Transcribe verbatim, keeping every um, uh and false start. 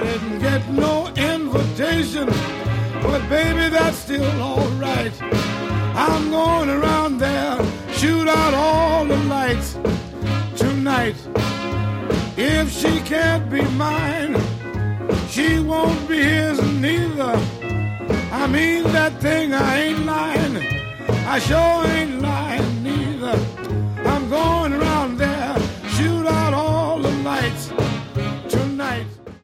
didn't get no invitation, but baby, that's still all right. I'm going around there, shoot out all the lights tonight. If she can't be mine, she won't be his neither. I mean that thing, I ain't lying, I sure ain't lying.